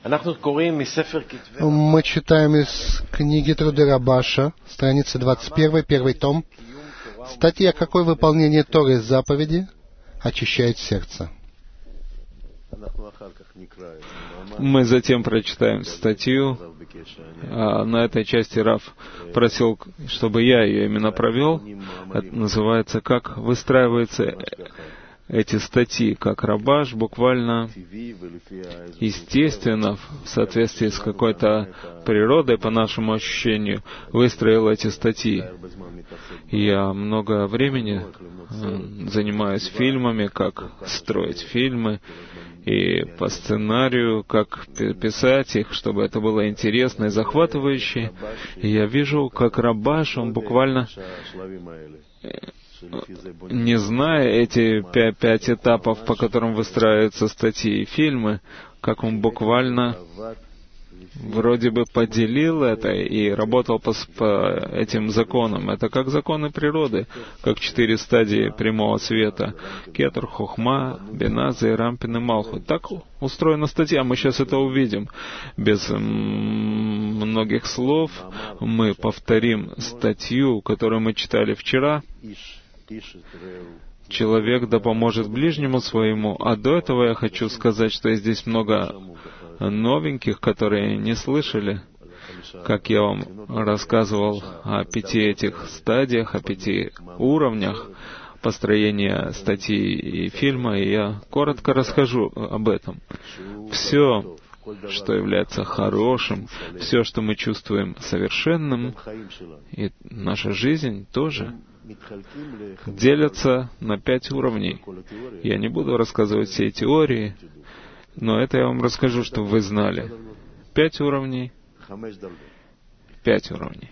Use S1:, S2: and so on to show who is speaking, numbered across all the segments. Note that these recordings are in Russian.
S1: Мы читаем из книги Труды Рабаша, страница 21, первый том. Статья «Какое выполнение Торы из заповеди очищает сердце».
S2: Мы затем прочитаем статью. На этой части Рав просил, чтобы я ее именно провел. Это называется «Как выстраиваются эти статьи», как Рабаш буквально естественно, в соответствии с какой-то природой, по нашему ощущению, выстроил эти статьи. Я много времени занимаюсь фильмами, как строить фильмы, и по сценарию, как писать их, чтобы это было интересно и захватывающе. И я вижу, как Рабаш, он буквально, не зная эти 5 этапов, по которым выстраиваются статьи и фильмы, как он буквально вроде бы поделил это и работал по этим законам. Это как законы природы, как 4 стадии прямого света. Кетер, Хохма, Бина, Зейрам, Пин и Малхут. Так устроена статья, мы сейчас это увидим. Без многих слов мы повторим статью, которую мы читали вчера. Человек да поможет ближнему своему. А до этого я хочу сказать, что здесь много новеньких, которые не слышали, как я вам рассказывал о 5 этих стадиях, о 5 уровнях построения статьи и фильма, и я коротко расскажу об этом. Все, что является хорошим, все, что мы чувствуем совершенным, и наша жизнь тоже делятся на 5 уровней. Я не буду рассказывать все теории, но это я вам расскажу, чтобы вы знали. 5 уровней. 5 уровней.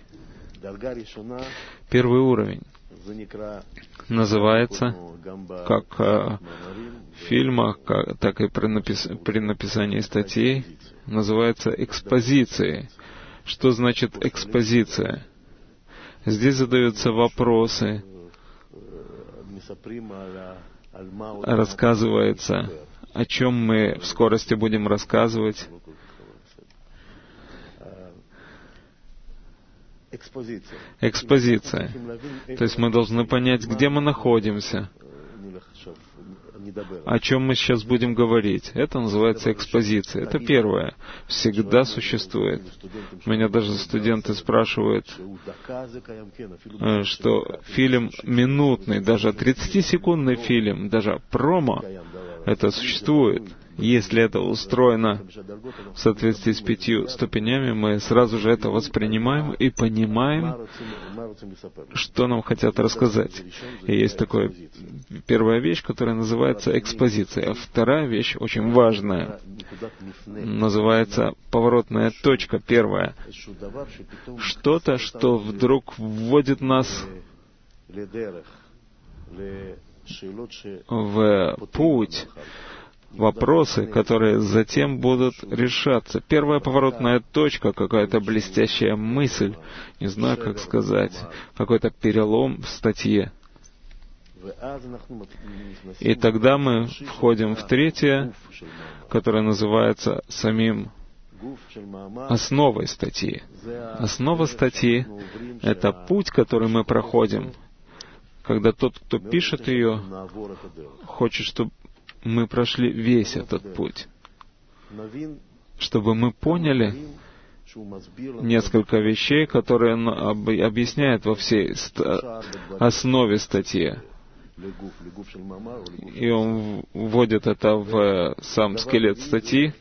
S2: Первый уровень называется, как в фильмах, так и при написании статей, называется экспозицией. Что значит экспозиция? Здесь задаются вопросы, рассказывается, о чем мы в скорости будем рассказывать. Экспозиция. То есть мы должны понять, где мы находимся, о чем мы сейчас будем говорить. Это называется экспозиция. Это первое. Всегда существует. Меня даже студенты спрашивают, что фильм минутный, даже 30-секундный фильм, даже промо, это существует. Если это устроено в соответствии с 5 ступенями, мы сразу же это воспринимаем и понимаем, что нам хотят рассказать. И есть такая первая вещь, которая называется экспозиция. А вторая вещь, очень важная, называется поворотная точка. Первая. Что-то, что вдруг вводит нас в путь, вопросы, которые затем будут решаться. Первая поворотная точка, какая-то блестящая мысль, не знаю, как сказать, какой-то перелом в статье. И тогда мы входим в третье, которое называется самим основой статьи. Основа статьи — это путь, который мы проходим, когда тот, кто пишет ее, хочет, чтобы мы прошли весь этот путь, чтобы мы поняли несколько вещей, которые он объясняет во всей основе статьи. И он вводит это в сам скелет статьи,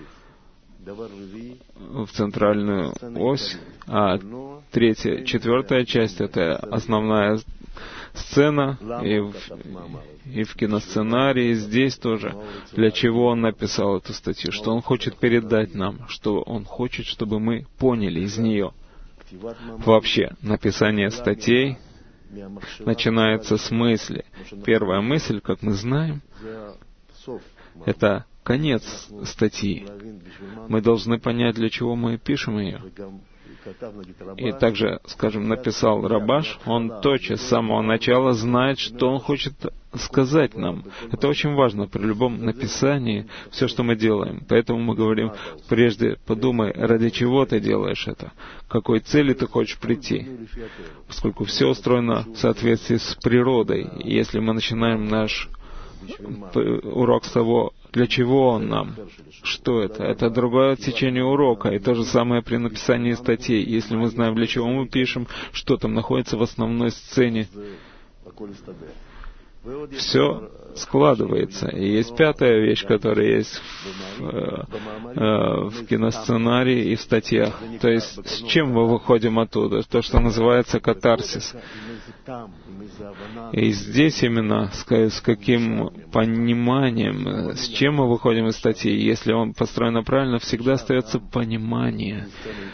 S2: в центральную ось, а 3-я, 4-я часть — это основная сцена, и в киносценарии, здесь тоже. Для чего он написал эту статью? Что он хочет передать нам? Что он хочет, чтобы мы поняли из нее? Вообще, написание статей начинается с мысли. Первая мысль, как мы знаем, это конец статьи. Мы должны понять, для чего мы пишем ее. и также, скажем, написал Рабаш, он тотчас с самого начала знает, что он хочет сказать нам. Это очень важно при любом написании, все, что мы делаем. Поэтому мы говорим, прежде подумай, ради чего ты делаешь это, к какой цели ты хочешь прийти, поскольку все устроено в соответствии с природой. И если мы начинаем наш урок с того, для чего он нам, что это? Это другое течение урока. И то же самое при написании статей. Если мы знаем, для чего мы пишем, что там находится в основной сцене, все складывается. И есть пятая вещь, которая есть в киносценарии и в статьях. То есть, с чем мы выходим оттуда? То, что называется катарсис. И здесь именно с каким пониманием, с чем мы выходим из статьи. Если он построен правильно, всегда остается понимание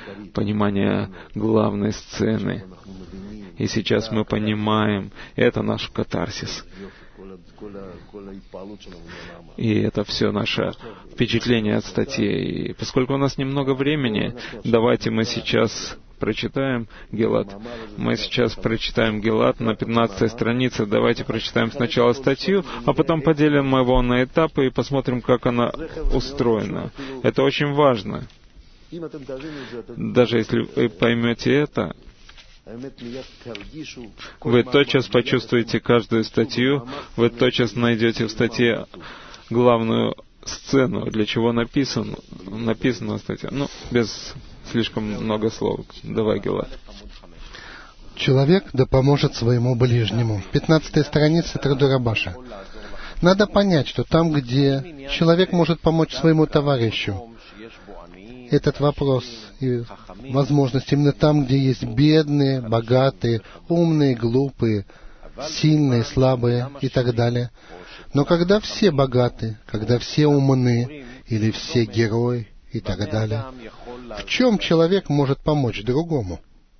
S2: главной сцены. И сейчас мы понимаем, это наш катарсис. И это все наше впечатление от статьи. И поскольку у нас немного времени, давайте мы сейчас прочитаем Гилат. Мы сейчас прочитаем Гилат на 15 странице. Давайте прочитаем сначала статью, а потом поделим его на этапы и посмотрим, как она устроена. Это очень важно. Даже если вы поймете это, вы тотчас почувствуете каждую статью, вы тотчас найдете в статье главную сцену, для чего написана статья. Без слишком много слов. Давай, Гилат.
S1: Человек да поможет своему ближнему. 15 страница Труды Рабаша. Надо понять, что там, где человек может помочь своему товарищу, этот вопрос и возможность именно там, где есть бедные, богатые, умные, глупые, сильные, слабые и так далее. Но когда все богаты, когда все умны, или все герои и так далее, в чем человек может помочь другому?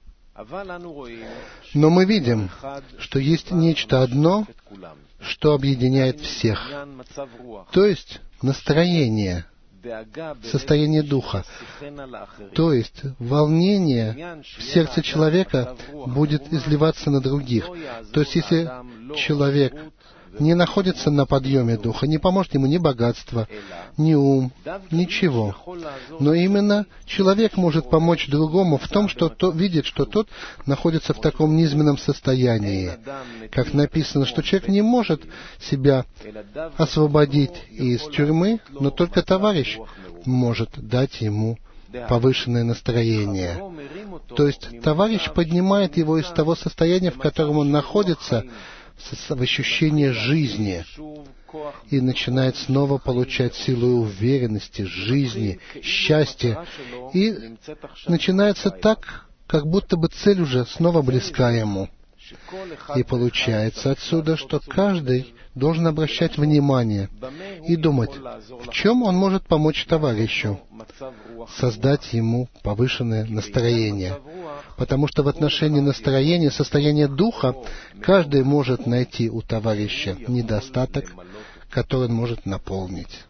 S1: Но мы видим, что есть нечто одно, что объединяет всех, то есть настроение, состояние духа. То есть волнение в сердце человека будет изливаться на других. То есть если человек не находится на подъеме духа, не поможет ему ни богатство, ни ум, ничего. Но именно человек может помочь другому в том, что видит, что тот находится в таком низменном состоянии. Как написано, что человек не может себя освободить из тюрьмы, но только товарищ может дать ему повышенное настроение. То есть товарищ поднимает его из того состояния, в котором он находится, в ощущение жизни, и начинает снова получать силу и уверенности, жизни, счастья. И начинается так, как будто бы цель уже снова близка ему. И получается отсюда, что каждый должен обращать внимание и думать, в чем он может помочь товарищу, создать ему повышенное настроение. Потому что в отношении настроения, состояния духа, каждый может найти у товарища недостаток, который он может наполнить.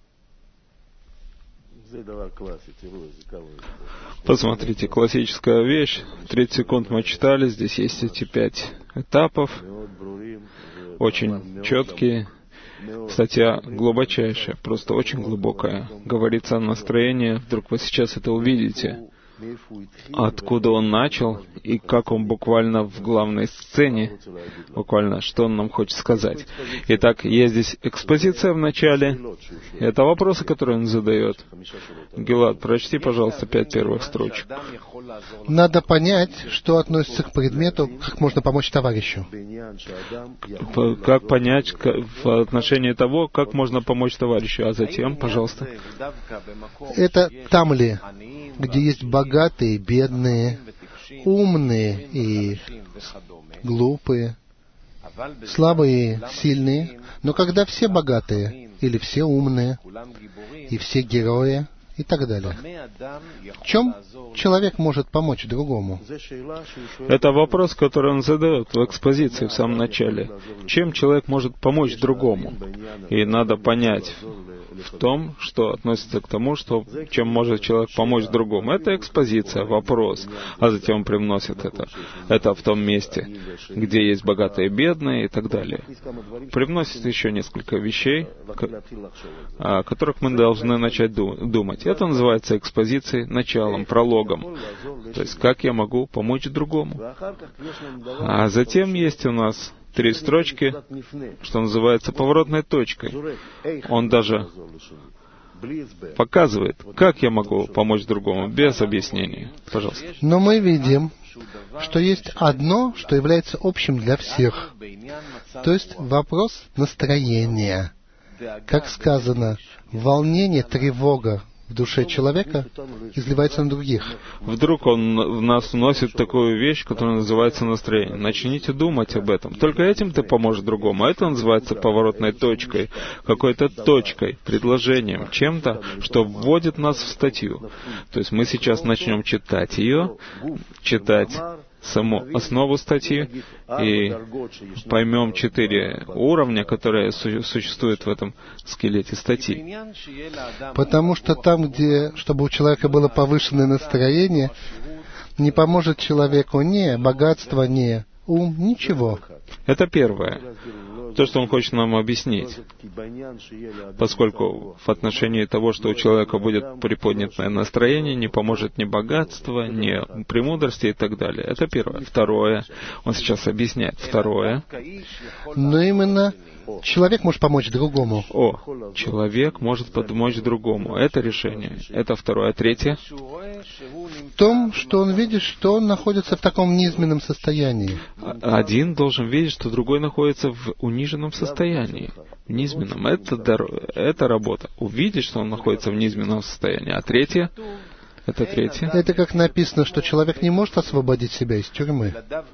S2: Посмотрите, классическая вещь. 30 секунд мы читали, здесь есть эти 5 этапов, очень четкие. Статья глубочайшая, просто очень глубокая. Говорится о настроении, вдруг вы сейчас это увидите. Откуда он начал и как он буквально в главной сцене, буквально, что он нам хочет сказать. Итак, есть здесь экспозиция в начале. Это вопросы, которые он задает. Гилат, прочти, пожалуйста, 5 первых строчек.
S1: Надо понять, что относится к предмету, как можно помочь товарищу.
S2: Как понять в отношении того, как можно помочь товарищу. А затем, пожалуйста.
S1: Это там ли, где есть богатые, бедные, умные и глупые, слабые, сильные, но когда все богатые, или все умные, и все герои, и так далее. В чем человек может помочь другому?
S2: Это вопрос, который он задает в экспозиции в самом начале. Чем человек может помочь другому? И надо понять в том, что относится к тому, что чем может человек помочь другому. Это экспозиция, вопрос. А затем он привносит это. Это в том месте, где есть богатые и бедные и так далее. Привносит еще несколько вещей, о которых мы должны начать думать. Это называется экспозицией, началом, прологом. То есть, как я могу помочь другому. А затем есть у нас 3 строчки, что называется поворотной точкой. Он даже показывает, как я могу помочь другому, без объяснений. Пожалуйста.
S1: Но мы видим, что есть одно, что является общим для всех. То есть вопрос настроения. Как сказано, волнение, тревога в душе человека изливается на других.
S2: Вдруг он в нас вносит такую вещь, которая называется настроение. Начните думать об этом. Только этим ты поможешь другому. А это называется поворотной точкой, какой-то точкой, предложением, чем-то, что вводит нас в статью. То есть мы сейчас начнем читать ее, читать саму основу статьи и поймем 4 уровня, которые существуют в этом скелете статьи.
S1: Потому что там, где, чтобы у человека было повышенное настроение, не поможет человеку ни богатство, ни ум, ничего.
S2: Это первое. То, что он хочет нам объяснить. Поскольку в отношении того, что у человека будет приподнятое настроение, не поможет ни богатство, ни премудрости и так далее. Это первое. Второе. Он сейчас объясняет. Второе.
S1: Но именно человек может помочь другому.
S2: Человек может помочь другому. Это решение. Это второе. Третье.
S1: В том, что он видит, что он находится в таком низменном состоянии.
S2: Один должен видеть, что другой находится в униженном состоянии. В низменном. Это работа. Увидеть, что он находится в низменном состоянии. А третье. Это третье.
S1: Это как написано, что человек не может освободить себя из тюрьмы.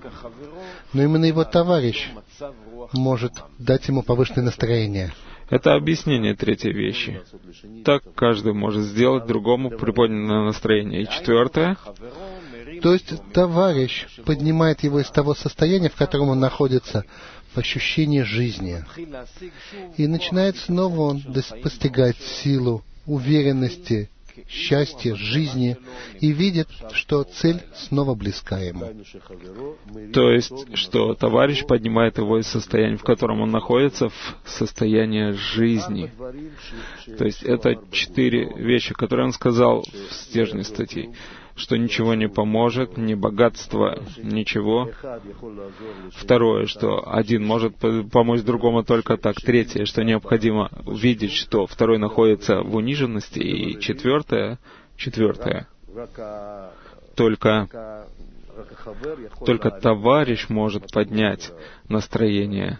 S1: Но именно его товарищ может дать ему повышенное настроение.
S2: Это объяснение третьей вещи. Так каждый может сделать другому приподнятое настроение. И четвертое.
S1: То есть товарищ поднимает его из того состояния, в котором он находится, в ощущении жизни. И начинает снова он постигать силу, уверенности, счастья, жизни, и видит, что цель снова близка ему.
S2: То есть, что товарищ поднимает его из состояния, в котором он находится, в состояние жизни. То есть, это 4 вещи, которые он сказал в стержне статьи. Что ничего не поможет, ни богатство, ничего. Второе, что один может помочь другому только так. Третье, что необходимо видеть, что второй находится в униженности. И четвертое, только товарищ может поднять настроение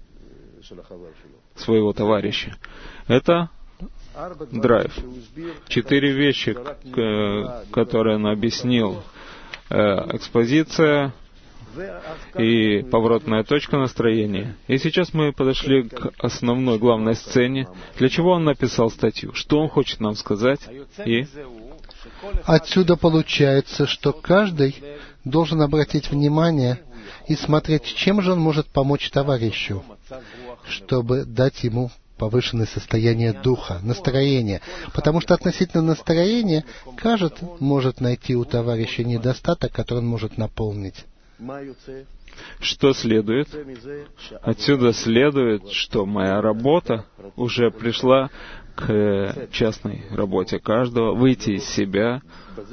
S2: своего товарища. Это драйв. 4 вещи, которые он объяснил. Экспозиция и поворотная точка настроения. И сейчас мы подошли к основной, главной сцене. Для чего он написал статью? Что он хочет нам сказать? И
S1: отсюда получается, что каждый должен обратить внимание и смотреть, чем же он может помочь товарищу, чтобы дать ему повышенное состояние духа, настроения. Потому что относительно настроения каждый может найти у товарища недостаток, который он может наполнить.
S2: Что следует? Отсюда следует, что моя работа уже пришла к частной работе каждого, выйти из себя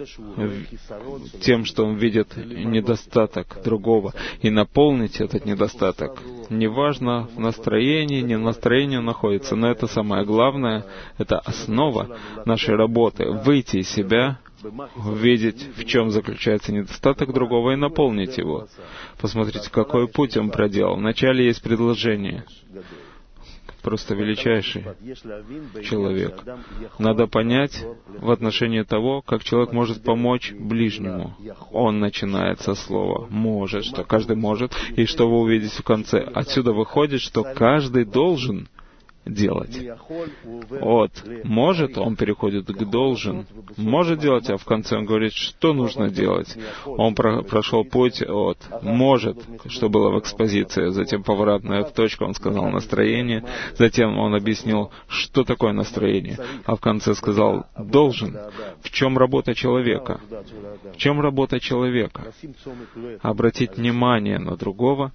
S2: тем, что он видит недостаток другого, и наполнить этот недостаток. Неважно, в настроении, не в настроении он находится, но это самое главное, это основа нашей работы. Выйти из себя, увидеть, в чем заключается недостаток другого, и наполнить его. Посмотрите, какой путь он проделал. Вначале есть предложение. Просто величайший человек. Надо понять в отношении того, как человек может помочь ближнему. Он начинает со слова «может», что каждый может, и что вы увидите в конце. Отсюда выходит, что каждый должен делать. От «может» он переходит к «должен». Может делать, а в конце он говорит, что нужно делать. Он прошел путь от «может», что было в экспозиции, затем поворотная точка, он сказал настроение, затем он объяснил, что такое настроение, а в конце сказал «должен». В чем работа человека? В чем работа человека? Обратить внимание на другого,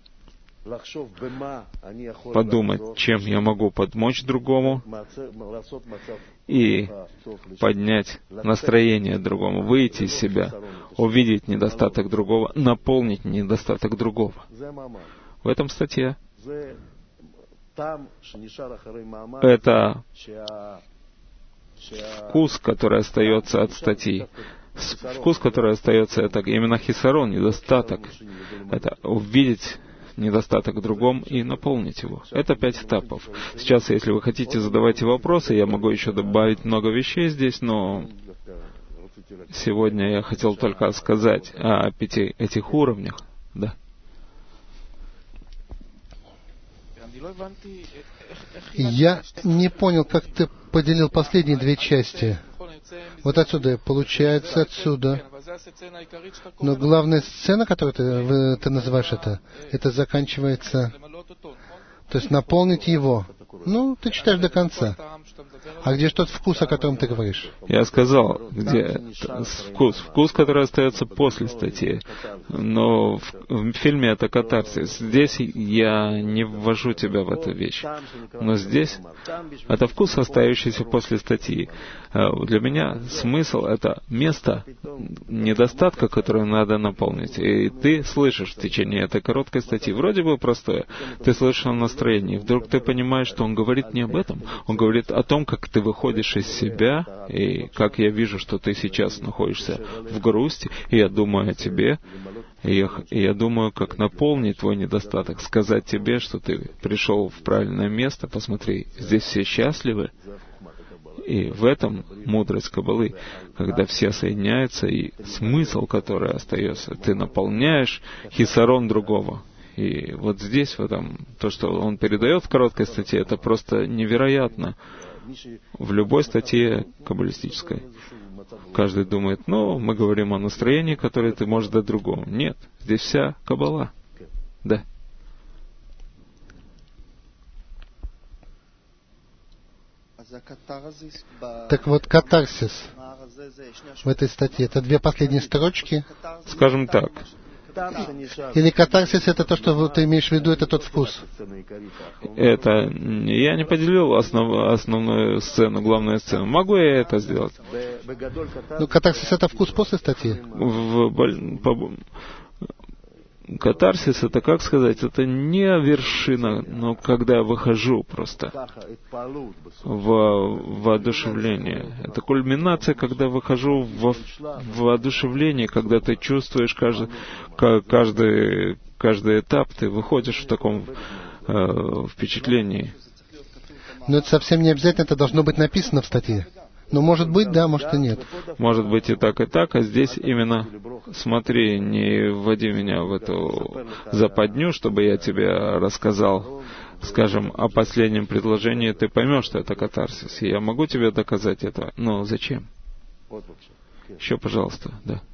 S2: подумать, чем я могу помочь другому, и поднять настроение другому, выйти из себя, увидеть недостаток другого, наполнить недостаток другого. В этом статье это вкус, который остается от статьи. Вкус, который остается, это именно хисарон, недостаток. Это увидеть недостаток в другом и наполнить его. Это 5 этапов. Сейчас, если вы хотите, задавайте вопросы. Я могу еще добавить много вещей здесь, но сегодня я хотел только сказать о 5 этих уровнях. Да.
S1: Я не понял, как ты поделил последние 2 части. Вот отсюда, получается, отсюда. Но главная сцена, которую ты называешь это заканчивается... То есть наполнить его. Ну, ты читаешь до конца. А где же тот вкус, о котором ты говоришь?
S2: Я сказал, где вкус, который остается после статьи. Но в фильме это катарсис. Здесь я не ввожу тебя в эту вещь. Но здесь это вкус, остающийся после статьи. Для меня смысл — это место недостатка, которое надо наполнить. И ты слышишь в течение этой короткой статьи, вроде бы простое, ты слышишь о настроении. Вдруг ты понимаешь, что он говорит не об этом. Он говорит о том, как ты выходишь из себя, и как я вижу, что ты сейчас находишься в грусти, и я думаю о тебе, и я думаю, как наполнить твой недостаток, сказать тебе, что ты пришел в правильное место, посмотри, здесь все счастливы. И в этом мудрость Каббалы, когда все соединяются, и смысл, который остается, ты наполняешь хисарон другого. И вот здесь, в этом, то, что он передает в короткой статье, это просто невероятно. В любой статье каббалистической. Каждый думает, мы говорим о настроении, которое ты можешь дать другому. Нет, здесь вся Каббала. Да.
S1: Так вот, катарсис в этой статье — это 2 последние строчки?
S2: Скажем так.
S1: Или катарсис — это то, что ты имеешь в виду, это тот вкус?
S2: Это... Я не поделил основную сцену, главную сцену. Могу я это сделать?
S1: Ну, катарсис — это вкус после статьи?
S2: Катарсис — это, как сказать, это не вершина, но когда я выхожу просто в воодушевление. Это кульминация, когда выхожу в воодушевление, когда ты чувствуешь каждый этап, ты выходишь в таком впечатлении.
S1: Но это совсем не обязательно, это должно быть написано в статье. Но может быть, да, может и нет.
S2: Может быть и так, а здесь именно смотри, не вводи меня в эту западню, чтобы я тебе рассказал, скажем, о последнем предложении, ты поймешь, что это катарсис. И я могу тебе доказать это, но зачем? Еще, пожалуйста, да.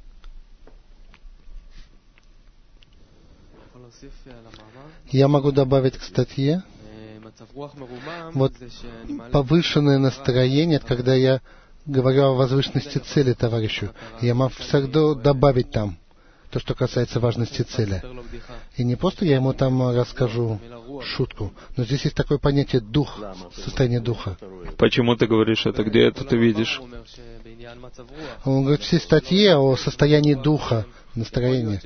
S1: Я могу добавить к статье. Вот повышенное настроение, это когда я говорю о возвышенности цели товарищу. Я могу всегда добавить там то, что касается важности цели. И не просто я ему там расскажу шутку, но здесь есть такое понятие дух, состояние духа.
S2: Почему ты говоришь это? Где это ты видишь?
S1: Он говорит все статьи о состоянии духа, настроения.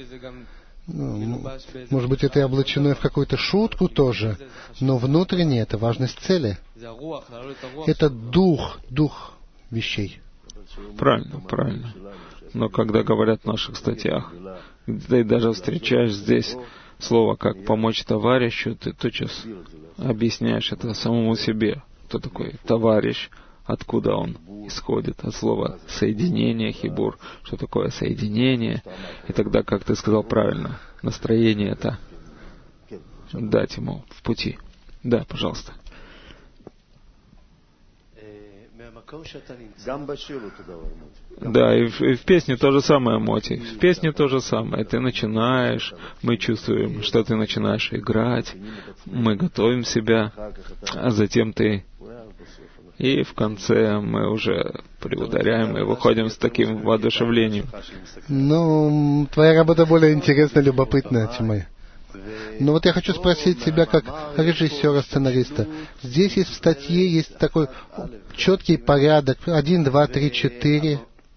S1: Может быть, это и облачено в какую-то шутку тоже, но внутренне это важность цели. Это дух вещей.
S2: Правильно. Но когда говорят в наших статьях, ты даже встречаешь здесь слово как «помочь товарищу», ты тотчас объясняешь это самому себе. Кто такой товарищ? Откуда он исходит? От слова «соединение», «хибур». Что такое соединение? И тогда, как ты сказал правильно, настроение это дать ему в пути. Да, пожалуйста. Да, и в песне то же самое, Моти. В песне то же самое. Ты начинаешь, мы чувствуем, что ты начинаешь играть, мы готовим себя, а затем ты... И в конце мы уже приударяем и выходим с таким воодушевлением.
S1: Ну, твоя работа более интересная, любопытная, чем моя. Но вот я хочу спросить тебя, как режиссера, сценариста. Здесь есть в статье есть такой четкий порядок. 1, 2, 3, 4.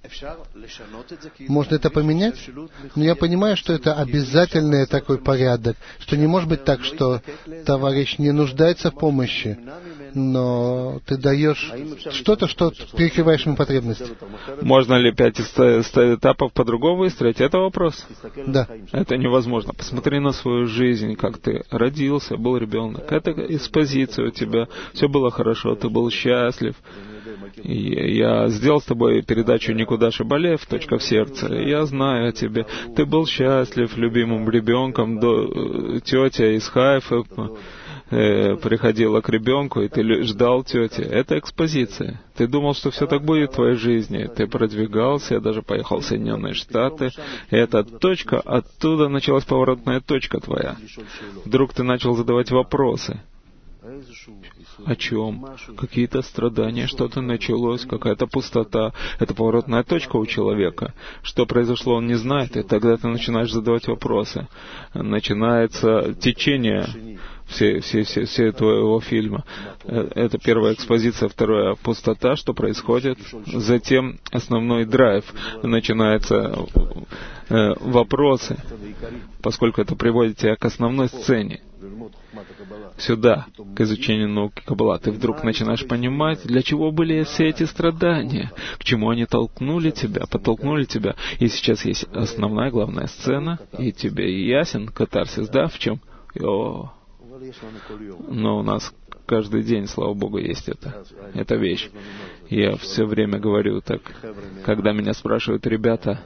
S1: Можно это поменять? Но я понимаю, что это обязательный такой порядок, что не может быть так, что товарищ не нуждается в помощи, но ты даешь что-то, что перекрываешь ему потребность.
S2: Можно ли 5 этапов по-другому выстроить? Это вопрос?
S1: Да.
S2: Это невозможно. Посмотри на свою жизнь, как ты родился, был ребенок. Это экспозиция у тебя. Все было хорошо, ты был счастлив. И я сделал с тобой передачу «Никуда Шибалев. Точка в сердце». Я знаю о тебе. Ты был счастлив, любимым ребенком. Тетя из Хайфа приходила к ребенку, и ты ждал тети. Это экспозиция. Ты думал, что все так будет в твоей жизни. Ты продвигался, даже поехал в Соединенные Штаты. И эта точка, оттуда началась поворотная точка твоя. Вдруг ты начал задавать вопросы. О чем? Какие-то страдания, что-то началось, какая-то пустота. Это поворотная точка у человека. Что произошло, он не знает, и тогда ты начинаешь задавать вопросы. Начинается течение всего твоего фильма. Это первая экспозиция, вторая пустота, что происходит. Затем основной драйв. Начинаются вопросы, поскольку это приводит тебя к основной сцене. Сюда, к изучению науки Каббала, ты вдруг начинаешь понимать, для чего были все эти страдания, к чему они подтолкнули тебя. И сейчас есть основная, главная сцена, и тебе ясен катарсис, да, в чем? Но у нас каждый день, слава Богу, есть эта вещь. Я все время говорю так, когда меня спрашивают ребята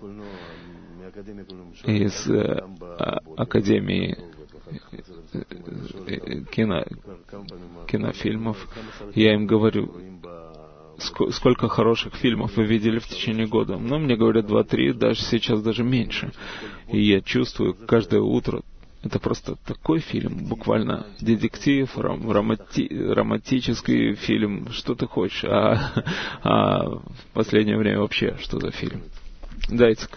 S2: из Академии кинофильмов, я им говорю, сколько хороших фильмов вы видели в течение года. Но мне говорят 2-3, даже сейчас даже меньше. И я чувствую каждое утро, это просто такой фильм, буквально детектив, романтический фильм, что ты хочешь. А в последнее время вообще, что за фильм? Дайцк.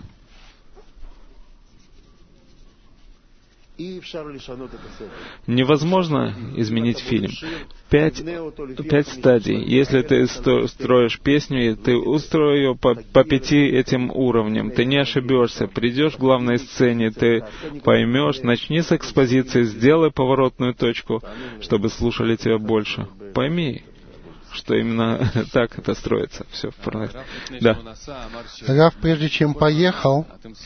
S2: Невозможно изменить фильм. 5 стадий. Если ты строишь песню, ты устрой ее по 5 этим уровням. Ты не ошибешься. Придешь к главной сцене, ты поймешь. Начни с экспозиции, сделай поворотную точку, чтобы слушали тебя больше. Пойми, что именно так это строится. Все в порядке. Да.
S1: Рав, прежде чем поехал,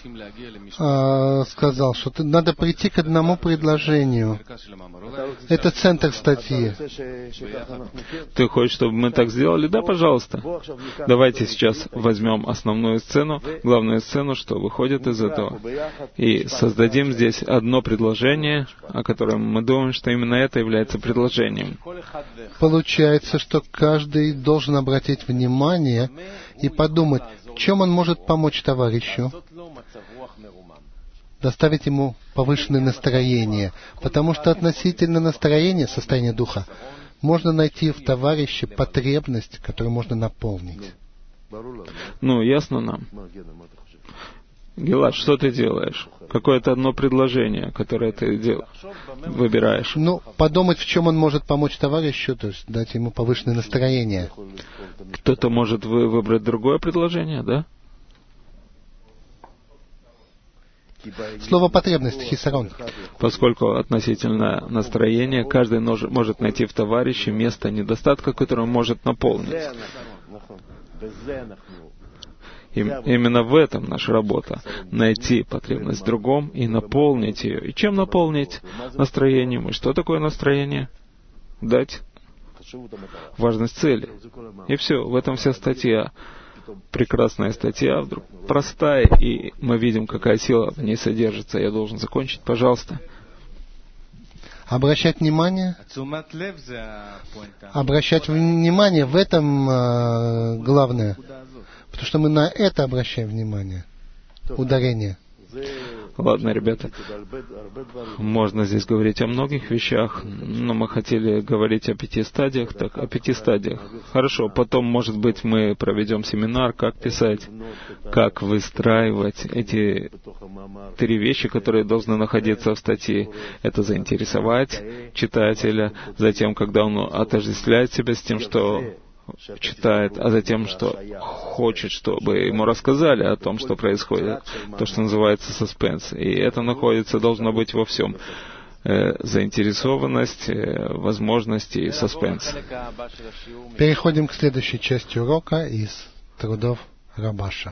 S1: сказал, что надо прийти к одному предложению. Это центр статьи.
S2: Ты хочешь, чтобы мы так сделали? Да, пожалуйста. Давайте сейчас возьмем основную сцену, главную сцену, что выходит из этого, и создадим здесь одно предложение, о котором мы думаем, что именно это является предложением.
S1: Получается, что каждый должен обратить внимание и подумать, в чем он может помочь товарищу, доставить ему повышенное настроение, потому что относительно настроения, состояния духа, можно найти в товарище потребность, которую можно наполнить.
S2: Ну, ясно нам. Гилад, что ты делаешь? Какое-то одно предложение, которое ты выбираешь.
S1: Ну, подумать, в чем он может помочь товарищу, то есть дать ему повышенное настроение.
S2: Кто-то может выбрать другое предложение, да?
S1: Слово «потребность» — хисарон.
S2: Поскольку относительно настроения каждый может найти в товарище место недостатка, которое он может наполнить. Именно в этом наша работа. Найти потребность в другом и наполнить ее. И чем наполнить настроением? И что такое настроение? Дать важность цели. И все, в этом вся статья. Прекрасная статья, вдруг простая, и мы видим, какая сила в ней содержится. Я должен закончить, пожалуйста.
S1: Обращать внимание в этом главное. Потому что мы на это обращаем внимание. Ударение.
S2: Ладно, ребята, можно здесь говорить о многих вещах, но мы хотели говорить о 5 стадиях, так, о 5 стадиях. Хорошо, потом, может быть, мы проведем семинар, как писать, как выстраивать эти 3 вещи, которые должны находиться в статье. Это заинтересовать читателя, затем, когда он отождествляет себя с тем, что читает, а затем, что хочет, чтобы ему рассказали о том, что происходит, то, что называется саспенс. И это должно быть во всем. Заинтересованность, возможности и саспенс.
S1: Переходим к следующей части урока из трудов Рабаша.